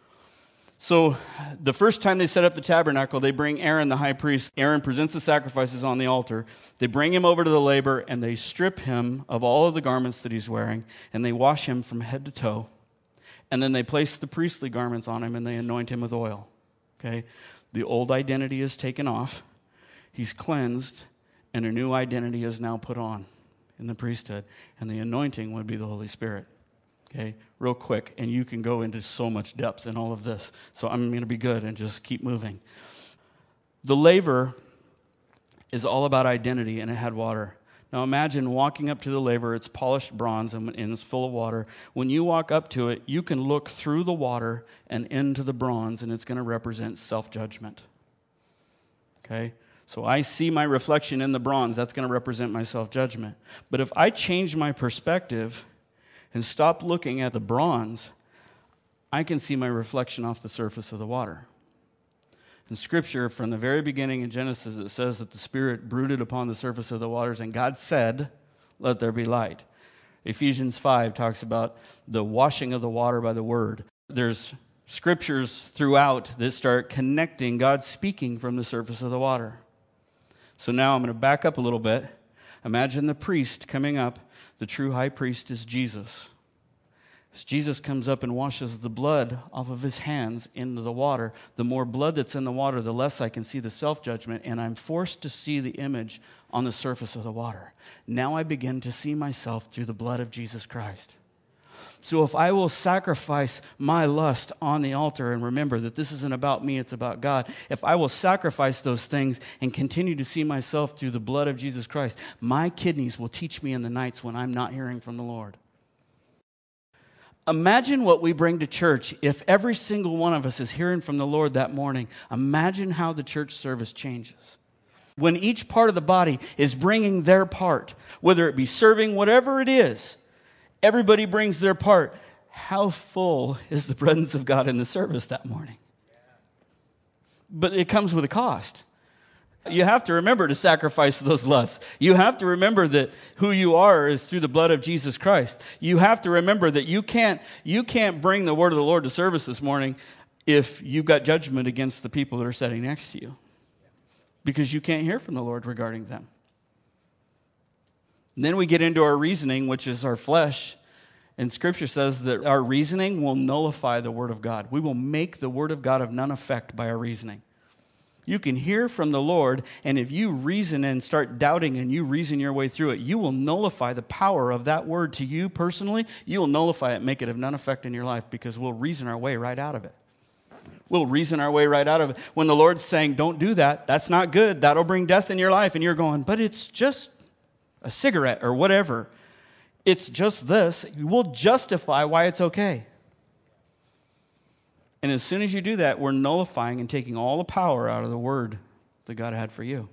So the first time they set up the tabernacle, they bring Aaron, the high priest. Aaron presents the sacrifices on the altar. They bring him over to the laver, and they strip him of all of the garments that he's wearing, and they wash him from head to toe. And then they place the priestly garments on him, and they anoint him with oil. Okay? The old identity is taken off. He's cleansed, and a new identity is now put on in the priesthood. And the anointing would be the Holy Spirit. Okay? Real quick, and you can go into so much depth in all of this. So I'm going to be good and just keep moving. The laver is all about identity, and it had water. Now imagine walking up to the laver. It's polished bronze and it's full of water. When you walk up to it, you can look through the water and into the bronze, and it's going to represent self-judgment. Okay? So I see my reflection in the bronze. That's going to represent my self-judgment. But if I change my perspective and stop looking at the bronze, I can see my reflection off the surface of the water. In Scripture, from the very beginning in Genesis, it says that the Spirit brooded upon the surface of the waters, and God said, "Let there be light." Ephesians 5 talks about the washing of the water by the Word. There's scriptures throughout that start connecting God speaking from the surface of the water. So now I'm going to back up a little bit. Imagine the priest coming up. The true high priest is Jesus. As Jesus comes up and washes the blood off of his hands into the water, the more blood that's in the water, the less I can see the self-judgment, and I'm forced to see the image on the surface of the water. Now I begin to see myself through the blood of Jesus Christ. So if I will sacrifice my lust on the altar and remember that this isn't about me, it's about God, if I will sacrifice those things and continue to see myself through the blood of Jesus Christ, my kidneys will teach me in the nights when I'm not hearing from the Lord. Imagine what we bring to church if every single one of us is hearing from the Lord that morning. Imagine how the church service changes. When each part of the body is bringing their part, whether it be serving, whatever it is, everybody brings their part. How full is the presence of God in the service that morning? But it comes with a cost. You have to remember to sacrifice those lusts. You have to remember that who you are is through the blood of Jesus Christ. You have to remember that you can't bring the word of the Lord to service this morning if you've got judgment against the people that are sitting next to you, because you can't hear from the Lord regarding them. And then we get into our reasoning, which is our flesh. And Scripture says that our reasoning will nullify the Word of God. We will make the Word of God of none effect by our reasoning. You can hear from the Lord, and if you reason and start doubting and you reason your way through it, you will nullify the power of that word to you personally. You will nullify it, make it of none effect in your life, because we'll reason our way right out of it. We'll reason our way right out of it. When the Lord's saying, don't do that, that's not good, that'll bring death in your life, and you're going, but it's just a cigarette or whatever. It's just this. We'll justify why it's okay. And as soon as you do that, we're nullifying and taking all the power out of the word that God had for you.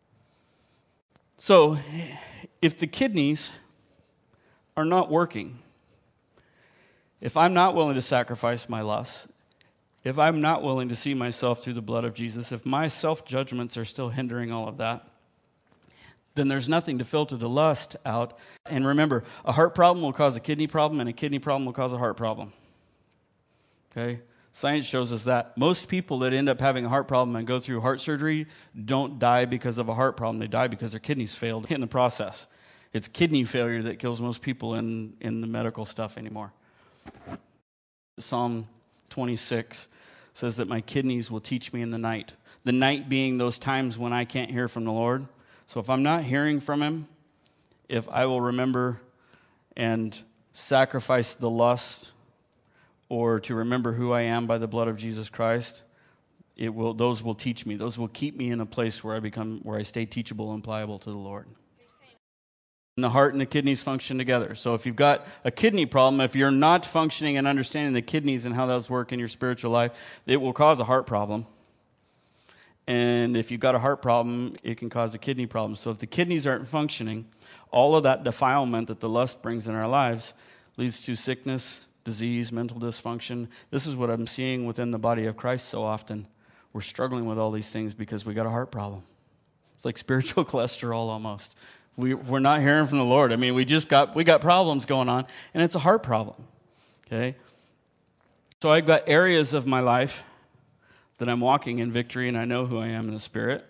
So, if the kidneys are not working, if I'm not willing to sacrifice my lusts, if I'm not willing to see myself through the blood of Jesus, if my self-judgments are still hindering all of that, then there's nothing to filter the lust out. And remember, a heart problem will cause a kidney problem, and a kidney problem will cause a heart problem. Okay? Science shows us that. Most people that end up having a heart problem and go through heart surgery don't die because of a heart problem. They die because their kidneys failed in the process. It's kidney failure that kills most people in the medical stuff anymore. Psalm 26 says that my kidneys will teach me in the night. The night being those times when I can't hear from the Lord. So if I'm not hearing from Him, if I will remember and sacrifice the lust, or to remember who I am by the blood of Jesus Christ, those will teach me. Those will keep me in a place where I stay teachable and pliable to the Lord. And the heart and the kidneys function together. So if you've got a kidney problem, if you're not functioning and understanding the kidneys and how those work in your spiritual life, it will cause a heart problem. And if you've got a heart problem, it can cause a kidney problem. So if the kidneys aren't functioning, all of that defilement that the lust brings in our lives leads to sickness, disease, mental dysfunction. This is what I'm seeing within the body of Christ so often. We're struggling with all these things because we got a heart problem. It's like spiritual cholesterol almost. We're not hearing from the Lord. I mean, we got problems going on, and it's a heart problem. Okay? So I've got areas of my life that I'm walking in victory, and I know who I am in the Spirit.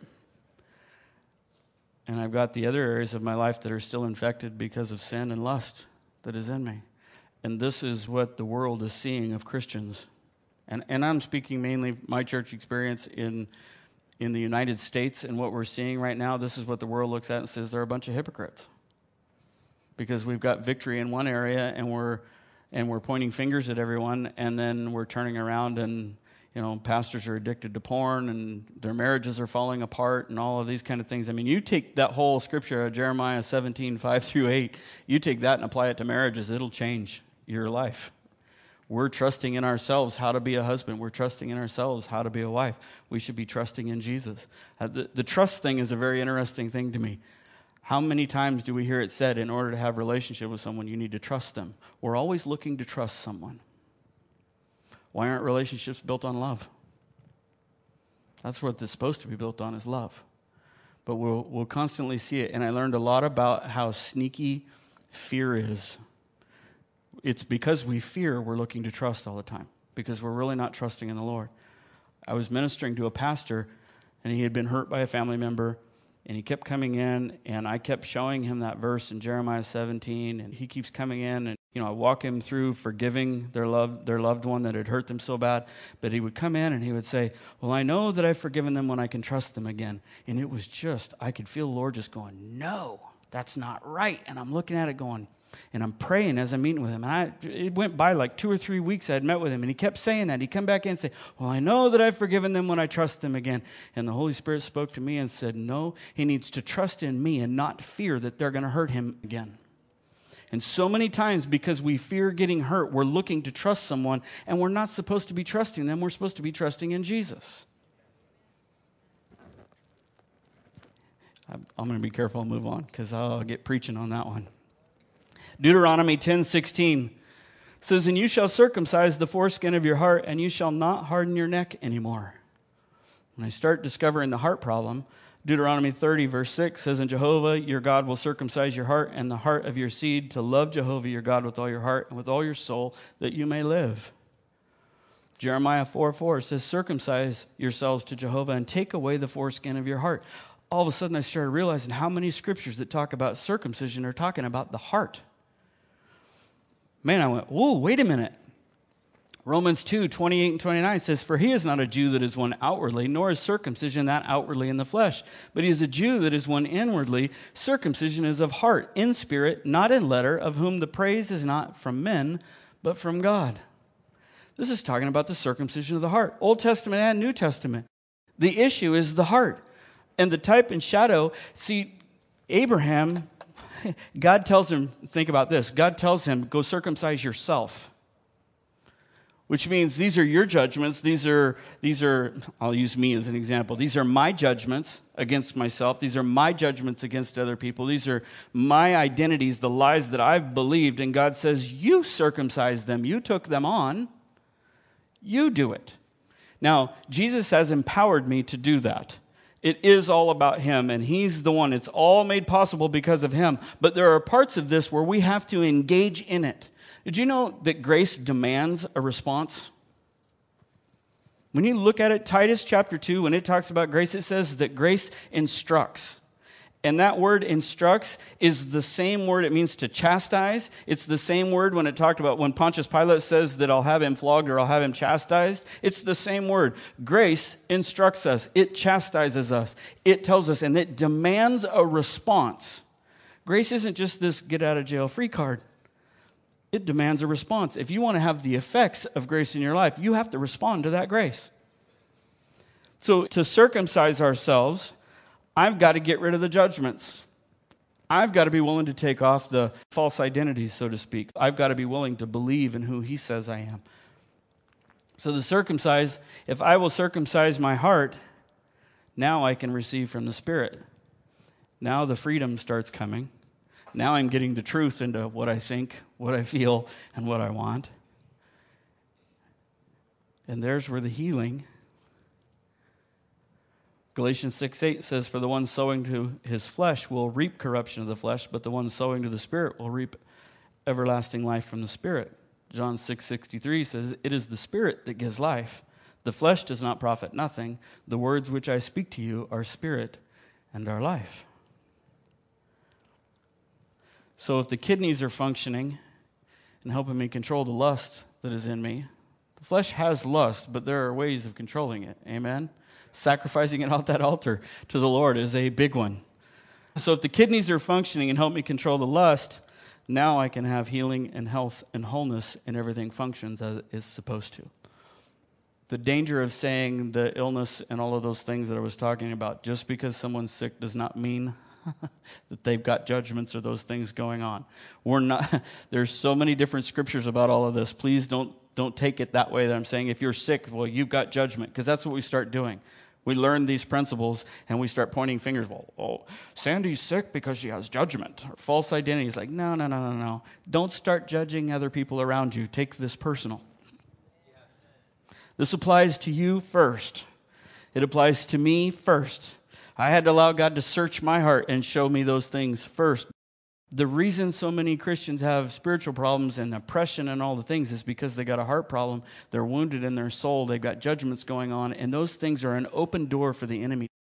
And I've got the other areas of my life that are still infected because of sin and lust that is in me. And this is what the world is seeing of Christians. And I'm speaking mainly my church experience in the United States, and what we're seeing right now. This is what the world looks at and says they're a bunch of hypocrites. Because we've got victory in one area, and we're pointing fingers at everyone, and then we're turning around and, pastors are addicted to porn, and their marriages are falling apart, and all of these kind of things. I mean, you take that whole scripture, Jeremiah 17, 5-8, you take that and apply it to marriages, it'll change your life. We're trusting in ourselves how to be a husband. We're trusting in ourselves how to be a wife. We should be trusting in Jesus. The trust thing is a very interesting thing to me. How many times do we hear it said, in order to have a relationship with someone, you need to trust them? We're always looking to trust someone. Why aren't relationships built on love? That's what it's supposed to be built on, is love. But we'll constantly see it. And I learned a lot about how sneaky fear is. It's because we fear we're looking to trust all the time, because we're really not trusting in the Lord. I was ministering to a pastor, and he had been hurt by a family member, And he kept coming in, and I kept showing him that verse in Jeremiah 17, and he keeps coming in, and I walk him through forgiving their loved one that had hurt them so bad. But he would come in and he would say, well, I know that I've forgiven them when I can trust them again. And it was just, I could feel the Lord just going, no, that's not right. And I'm looking at it going, and I'm praying as I'm meeting with him. And it went by like 2 or 3 weeks I had met with him, and he kept saying that. He'd come back in and say, well, I know that I've forgiven them when I trust them again. And the Holy Spirit spoke to me and said, no, he needs to trust in me and not fear that they're going to hurt him again. And so many times, because we fear getting hurt, we're looking to trust someone, and we're not supposed to be trusting them. We're supposed to be trusting in Jesus. I'm going to be careful and move on, because I'll get preaching on that one. Deuteronomy 10:16 says, and you shall circumcise the foreskin of your heart, and you shall not harden your neck anymore. When I start discovering the heart problem, Deuteronomy 30 verse 6 says, and Jehovah your God will circumcise your heart and the heart of your seed to love Jehovah your God with all your heart and with all your soul, that you may live. Jeremiah 4:4 says, circumcise yourselves to Jehovah and take away the foreskin of your heart. All of a sudden I started realizing how many scriptures that talk about circumcision are talking about the heart. Man, I went, whoa, wait a minute. Romans 2:28 and 29 says, for he is not a Jew that is one outwardly, nor is circumcision that outwardly in the flesh. But he is a Jew that is one inwardly. Circumcision is of heart, in spirit, not in letter, of whom the praise is not from men, but from God. This is talking about the circumcision of the heart, Old Testament and New Testament. The issue is the heart. And the type and shadow, see, Abraham, God tells him, think about this, God tells him, go circumcise yourself. Which means these are your judgments. These are, I'll use me as an example. These are my judgments against myself. These are my judgments against other people. These are my identities, the lies that I've believed. And God says, you circumcise them. You took them on. You do it. Now, Jesus has empowered me to do that. It is all about him, and he's the one. It's all made possible because of him. But there are parts of this where we have to engage in it. Did you know that grace demands a response? When you look at it, Titus chapter 2, when it talks about grace, it says that grace instructs. And that word instructs is the same word it means to chastise. It's the same word when it talked about when Pontius Pilate says that I'll have him flogged or I'll have him chastised. It's the same word. Grace instructs us. It chastises us. It tells us, and it demands a response. Grace isn't just this get out of jail free card. It demands a response. If you want to have the effects of grace in your life, you have to respond to that grace. So to circumcise ourselves, I've got to get rid of the judgments. I've got to be willing to take off the false identities, so to speak. I've got to be willing to believe in who he says I am. So the circumcise, if I will circumcise my heart, now I can receive from the Spirit. Now the freedom starts coming. Now I'm getting the truth into what I think, what I feel, and what I want. And there's where the healing. Galatians 6:8 says, for the one sowing to his flesh will reap corruption of the flesh, but the one sowing to the Spirit will reap everlasting life from the Spirit. John 6:63 says, it is the Spirit that gives life. The flesh does not profit nothing. The words which I speak to you are spirit and are life. So if the kidneys are functioning and helping me control the lust that is in me, the flesh has lust, but there are ways of controlling it. Amen? Sacrificing it off that altar to the Lord is a big one. So if the kidneys are functioning and help me control the lust, now I can have healing and health and wholeness and everything functions as it's supposed to. The danger of saying the illness and all of those things that I was talking about, just because someone's sick does not mean that they've got judgments or those things going on. We're not. There's so many different scriptures about all of this. Please don't take it that way that I'm saying if you're sick, well, you've got judgment, because that's what we start doing. We learn these principles and we start pointing fingers. Well, Sandy's sick because she has judgment or false identity. It's like, no. Don't start judging other people around you. Take this personal. Yes. This applies to you first. It applies to me first. I had to allow God to search my heart and show me those things first. The reason so many Christians have spiritual problems and oppression and all the things is because they got a heart problem. They're wounded in their soul. They've got judgments going on. And those things are an open door for the enemy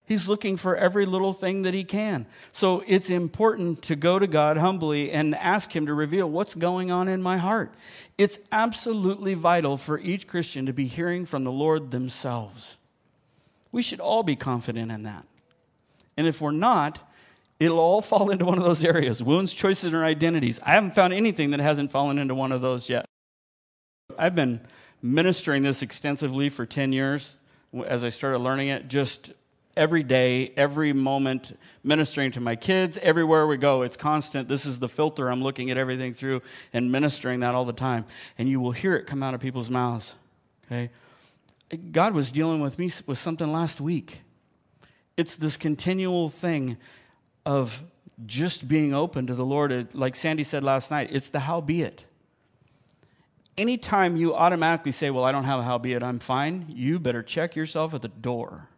He's looking for every little thing that he can. So it's important to go to God humbly and ask him to reveal what's going on in my heart. It's absolutely vital for each Christian to be hearing from the Lord themselves. We should all be confident in that. And if we're not, it'll all fall into one of those areas: wounds, choices, or identities. I haven't found anything that hasn't fallen into one of those yet. I've been ministering this extensively for 10 years as I started learning it, just every day, every moment, ministering to my kids. Everywhere we go, it's constant. This is the filter I'm looking at everything through and ministering that all the time. And you will hear it come out of people's mouths. Okay? God was dealing with me with something last week. It's this continual thing of just being open to the Lord. Like Sandy said last night, it's the howbeit. Anytime you automatically say, well, I don't have a howbeit, I'm fine, you better check yourself at the door.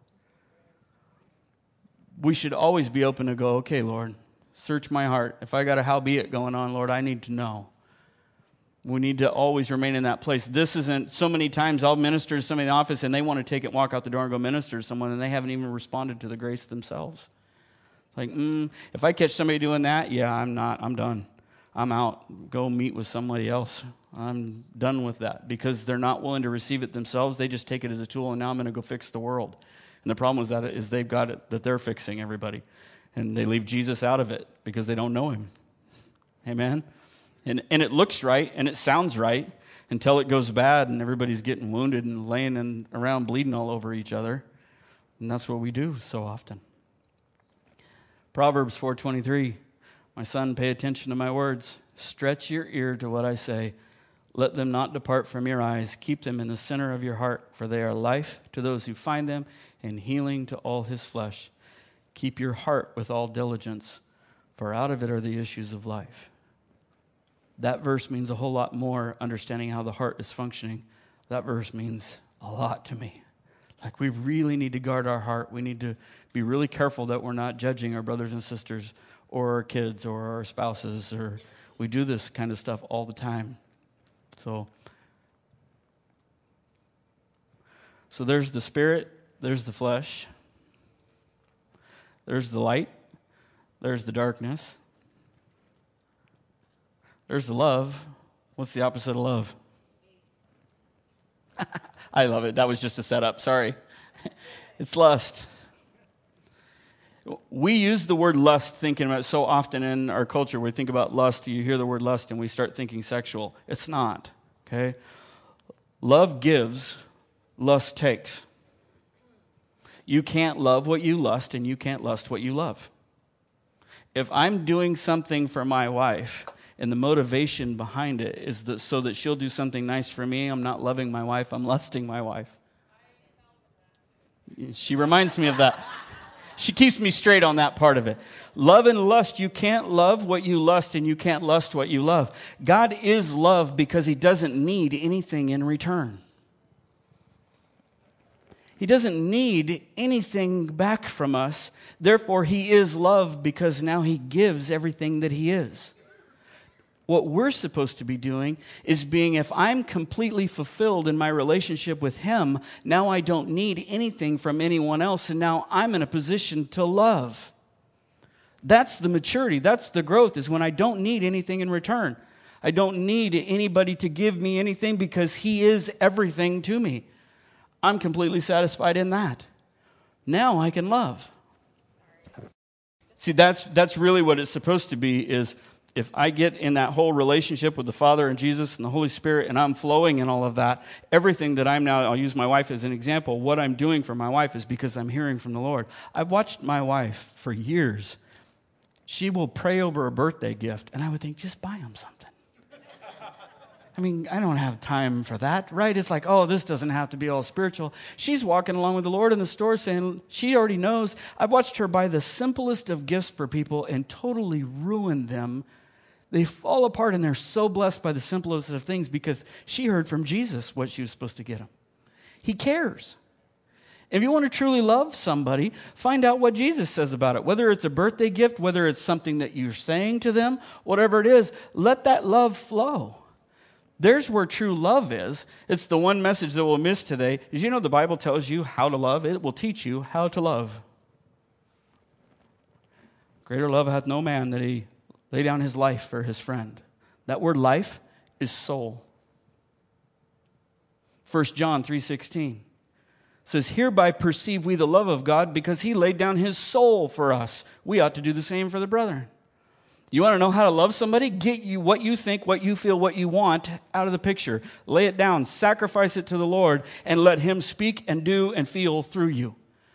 We should always be open to go, okay, Lord, search my heart. If I got a howbeit going on, Lord, I need to know. We need to always remain in that place. This isn't, so many times I'll minister to somebody in the office and they want to take it, walk out the door and go minister to someone, and they haven't even responded to the grace themselves. Like, if I catch somebody doing that, yeah, I'm done. I'm out. Go meet with somebody else. I'm done with that, because they're not willing to receive it themselves. They just take it as a tool, and now I'm going to go fix the world. And the problem with that is they've got it that they're fixing everybody. And they leave Jesus out of it because they don't know him. Amen? And it looks right and it sounds right until it goes bad and everybody's getting wounded and laying around bleeding all over each other. And that's what we do so often. Proverbs 4:23, my son, pay attention to my words. Stretch your ear to what I say. Let them not depart from your eyes. Keep them in the center of your heart, for they are life to those who find them and healing to all his flesh. Keep your heart with all diligence, for out of it are the issues of life. That verse means a whole lot more, understanding how the heart is functioning. That verse means a lot to me. Like, we really need to guard our heart. We need to be really careful that we're not judging our brothers and sisters or our kids or our spouses. Or we do this kind of stuff all the time. So there's the spirit, there's the flesh, there's the light, there's the darkness, there's the love. What's the opposite of love? I love it. That was just a setup. Sorry. It's lust. We use the word lust thinking about it so often in our culture. We think about lust, you hear the word lust, and we start thinking sexual. It's not, okay? Love gives, lust takes. You can't love what you lust, and you can't lust what you love. If I'm doing something for my wife, and the motivation behind it is so that she'll do something nice for me, I'm not loving my wife, I'm lusting my wife. She reminds me of that. She keeps me straight on that part of it. Love and lust, you can't love what you lust, and you can't lust what you love. God is love because he doesn't need anything in return. He doesn't need anything back from us. Therefore, he is love because now he gives everything that he is. What we're supposed to be doing is being, if I'm completely fulfilled in my relationship with him, now I don't need anything from anyone else, and now I'm in a position to love. That's the maturity. That's the growth, is when I don't need anything in return. I don't need anybody to give me anything because he is everything to me. I'm completely satisfied in that. Now I can love. See, that's really what it's supposed to be, is if I get in that whole relationship with the Father and Jesus and the Holy Spirit, and I'm flowing in all of that, everything that I'm now, I'll use my wife as an example, what I'm doing for my wife is because I'm hearing from the Lord. I've watched my wife for years. She will pray over a birthday gift, and I would think, just buy him something. I mean, I don't have time for that, right? It's like, oh, this doesn't have to be all spiritual. She's walking along with the Lord in the store saying, she already knows. I've watched her buy the simplest of gifts for people and totally ruin them. They fall apart, and they're so blessed by the simplest of things because she heard from Jesus what she was supposed to get them. He cares. If you want to truly love somebody, find out what Jesus says about it. Whether it's a birthday gift, whether it's something that you're saying to them, whatever it is, let that love flow. There's where true love is. It's the one message that we'll miss today. Is, you know, the Bible tells you how to love. It will teach you how to love. Greater love hath no man that he lay down his life for his friend. That word life is soul. 1 John 3:16 says, hereby perceive we the love of God because he laid down his soul for us. We ought to do the same for the brethren. You want to know how to love somebody? Get you what you think, what you feel, what you want out of the picture. Lay it down, sacrifice it to the Lord, and let him speak and do and feel through you.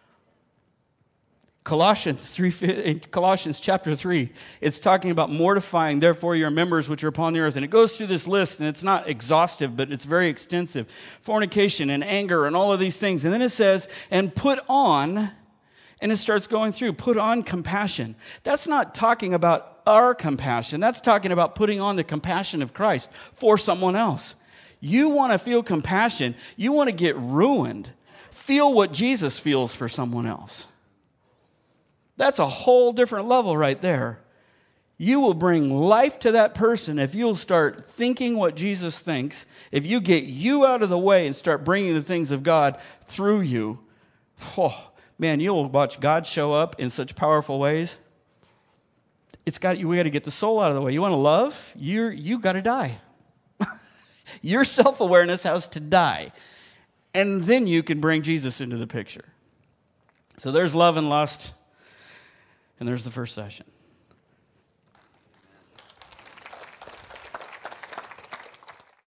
Colossians chapter 3, it's talking about mortifying, therefore, your members which are upon the earth. And it goes through this list, and it's not exhaustive, but it's very extensive. Fornication and anger and all of these things. And then it says, and put on, and it starts going through, put on compassion. That's not talking about our compassion. That's talking about putting on the compassion of Christ for someone else. You want to feel compassion. You want to get ruined. Feel what Jesus feels for someone else. That's a whole different level right there. You will bring life to that person if you'll start thinking what Jesus thinks. If you get you out of the way and start bringing the things of God through you, oh, man, you'll watch God show up in such powerful ways. We got to get the soul out of the way. You want to love? You got to die. Your self-awareness has to die. And then you can bring Jesus into the picture. So there's love and lust. And there's the first session.